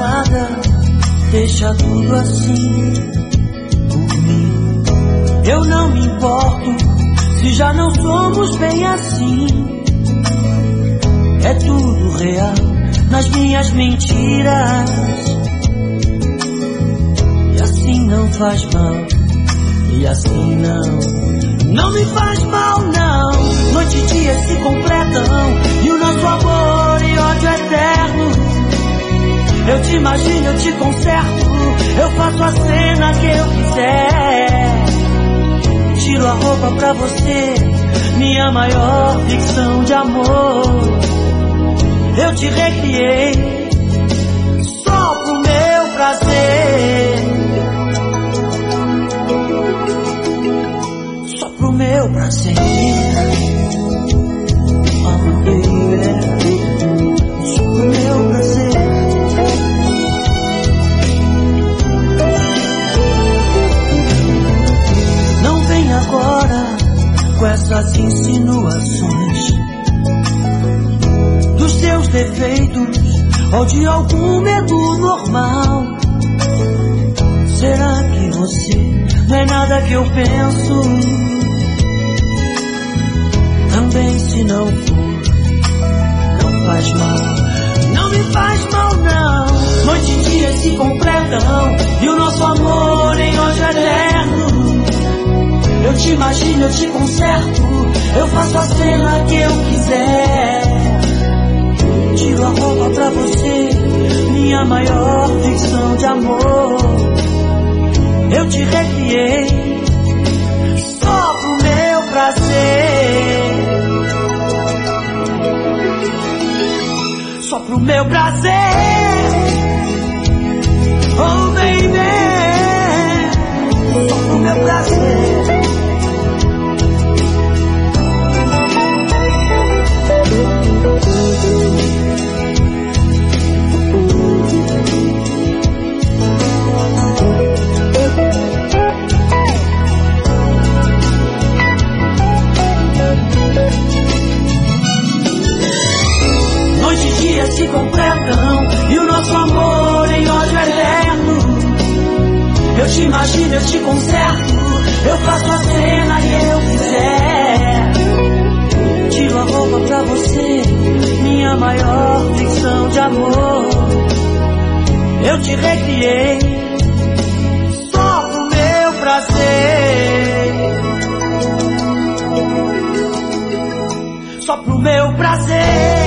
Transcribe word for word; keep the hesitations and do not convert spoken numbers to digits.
nada, deixa tudo assim por mim. Eu não me importo se já não somos bem assim. É tudo real nas minhas mentiras, e assim não faz mal, e assim não, não me faz mal não. Noite e dia se completam, e o nosso amor e ódio eterno. Eu te imagino, eu te conserto, eu faço a cena que eu quiser. Tiro a roupa pra você, minha maior ficção de amor. Eu te recriei só pro meu prazer, só pro meu prazer. Oh, baby, só pro meu prazer. Não vem agora com essas insinuações dos seus defeitos ou de algum medo normal. Será que você não é nada que eu penso? Também se não for, não faz mal, não me faz mal não. Noite e dia se completam, e o nosso amor em hoje é eterno. Eu te imagino, eu te conserto, eu faço a cena que eu quiser. Tiro a roupa pra você, minha maior ficção de amor. Eu te recriei só pro meu prazer, só pro meu prazer. Oh baby, só pro meu prazer. Noite e dia se completam, e o nosso amor em ódio eterno. Eu te imagino, eu te conserto, eu faço a cena que eu quiser. Tiro a roupa pra você, minha maior ficção de amor. Eu te recriei só pro meu prazer, só pro meu prazer.